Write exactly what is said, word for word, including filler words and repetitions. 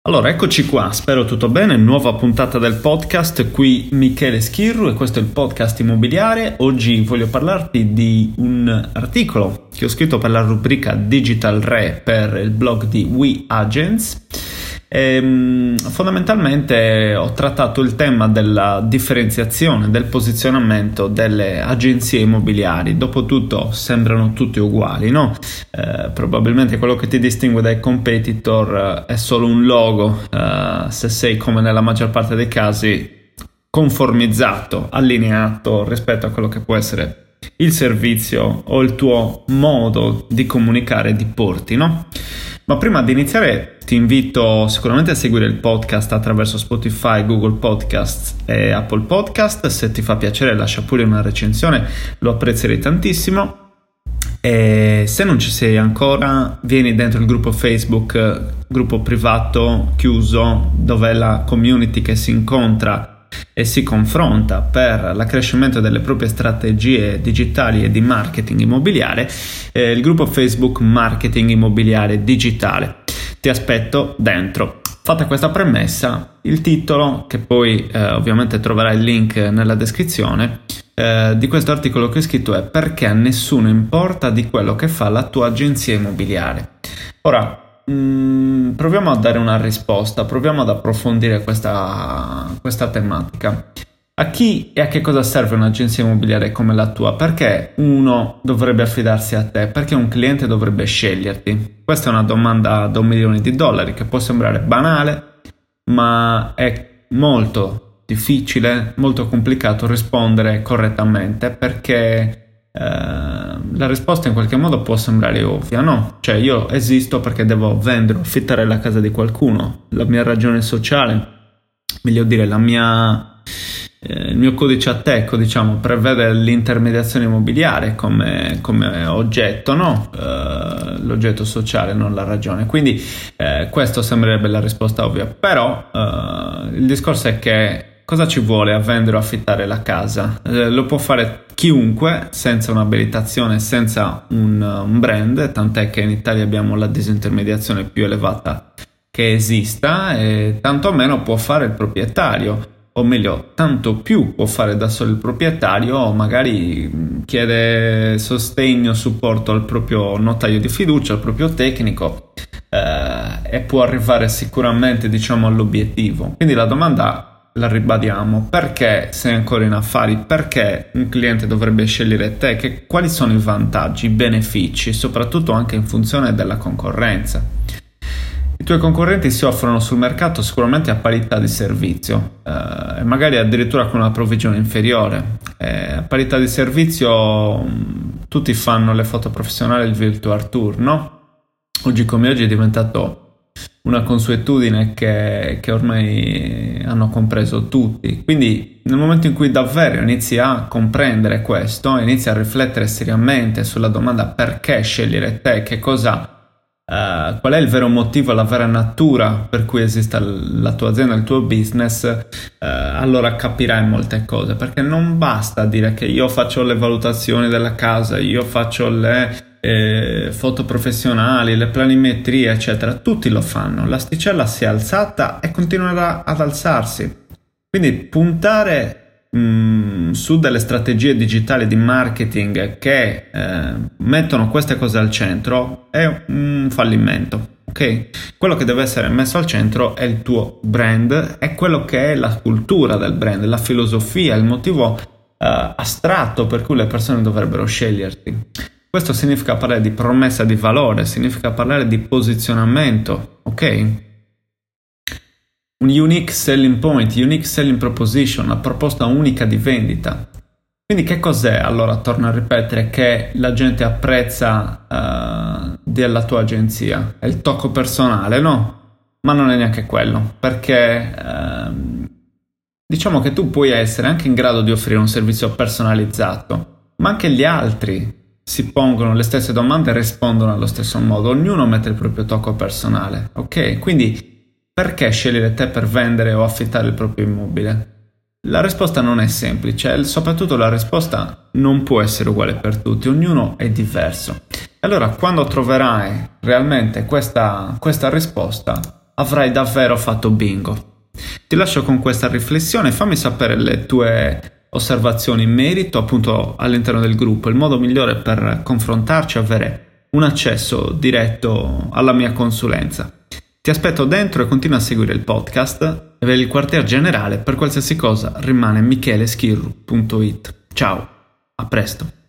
Allora, eccoci qua, spero tutto bene, nuova puntata del podcast, qui Michele Schirru e questo è il podcast immobiliare. Oggi voglio parlarti di un articolo che ho scritto per la rubrica Digital Re per il blog di We Agents. E, fondamentalmente ho trattato il tema della differenziazione, del posizionamento delle agenzie immobiliari. Dopotutto sembrano tutte uguali, no? Eh, probabilmente quello che ti distingue dai competitor eh, è solo un logo, eh, se sei, come nella maggior parte dei casi, conformizzato, allineato rispetto a quello che può essere il servizio o il tuo modo di comunicare e di porti, no? Ma prima di iniziare ti invito sicuramente a seguire il podcast attraverso Spotify, Google Podcasts e Apple Podcast. Se ti fa piacere lascia pure una recensione, lo apprezzerei tantissimo. E se non ci sei ancora, vieni dentro il gruppo Facebook, gruppo privato chiuso, dove è la community che si incontra e si confronta per l'accrescimento delle proprie strategie digitali e di marketing immobiliare, eh, il gruppo Facebook Marketing Immobiliare Digitale. Ti aspetto dentro. Fatta questa premessa, il titolo, che poi eh, ovviamente troverai il link nella descrizione, eh, di questo articolo che ho scritto è: perché a nessuno importa di quello che fa la tua agenzia immobiliare. Ora, Mm, proviamo a dare una risposta, proviamo ad approfondire questa, questa tematica. A chi e a che cosa serve un'agenzia immobiliare come la tua? Perché uno dovrebbe affidarsi a te? Perché un cliente dovrebbe sceglierti? Questa è una domanda da un milione di dollari che può sembrare banale, ma è molto difficile, molto complicato rispondere correttamente, perché Uh, la risposta in qualche modo può sembrare ovvia, no? Cioè, io esisto perché devo vendere o affittare la casa di qualcuno. La mia ragione sociale, meglio dire la mia eh, il mio codice Ateco, diciamo, prevede l'intermediazione immobiliare come, come oggetto, no? Uh, l'oggetto sociale, non la ragione. Quindi eh, questo sembrerebbe la risposta ovvia, però uh, il discorso è che cosa ci vuole a vendere o affittare la casa? Eh, lo può fare chiunque senza un'abilitazione, senza un, un brand, tant'è che in Italia abbiamo la disintermediazione più elevata che esista, e tanto meno può fare il proprietario, o meglio, tanto più può fare da solo il proprietario, o magari chiede sostegno, supporto al proprio notaio di fiducia, al proprio tecnico, eh, e può arrivare sicuramente, diciamo, all'obiettivo. Quindi la domanda la ribadiamo: perché sei ancora in affari? Perché un cliente dovrebbe scegliere te? Che, quali sono i vantaggi, i benefici, soprattutto anche in funzione della concorrenza? I tuoi concorrenti si offrono sul mercato sicuramente a parità di servizio, eh, e magari addirittura con una provvigione inferiore. Eh, a parità di servizio mh, tutti fanno le foto professionali, il virtual tour, no? Oggi come oggi è diventato una consuetudine che, che ormai hanno compreso tutti. Quindi nel momento in cui davvero inizi a comprendere questo, inizi a riflettere seriamente sulla domanda perché scegliere te, che cosa, uh, qual è il vero motivo, la vera natura per cui esiste la tua azienda, il tuo business, uh, allora capirai molte cose, perché non basta dire che io faccio le valutazioni della casa, io faccio le Eh, foto professionali, le planimetrie, eccetera. Tutti lo fanno, l'asticella si è alzata e continuerà ad alzarsi. Quindi puntare mh, su delle strategie digitali di marketing che eh, mettono queste cose al centro è un fallimento, ok? Quello che deve essere messo al centro è il tuo brand, è quello che è la cultura del brand, la filosofia, il motivo eh, astratto per cui le persone dovrebbero sceglierti. Questo significa parlare di promessa di valore, significa parlare di posizionamento, ok? Un unique selling point, unique selling proposition, una proposta unica di vendita. Quindi che cos'è? Allora, torno a ripetere, che la gente apprezza uh, della tua agenzia. È il tocco personale, no? Ma non è neanche quello, perché uh, diciamo che tu puoi essere anche in grado di offrire un servizio personalizzato, ma anche gli altri si pongono le stesse domande e rispondono allo stesso modo. Ognuno mette il proprio tocco personale, ok? Quindi perché scegliere te per vendere o affittare il proprio immobile? La risposta non è semplice, e soprattutto la risposta non può essere uguale per tutti, ognuno è diverso. Allora, quando troverai realmente questa, questa risposta, avrai davvero fatto bingo. Ti lascio con questa riflessione, fammi sapere le tue osservazioni in merito appunto all'interno del gruppo. Il modo migliore per confrontarci è avere un accesso diretto alla mia consulenza. Ti aspetto dentro e continua a seguire il podcast e per il quartier generale per qualsiasi cosa rimane micheleschirru punto it. Ciao, a presto.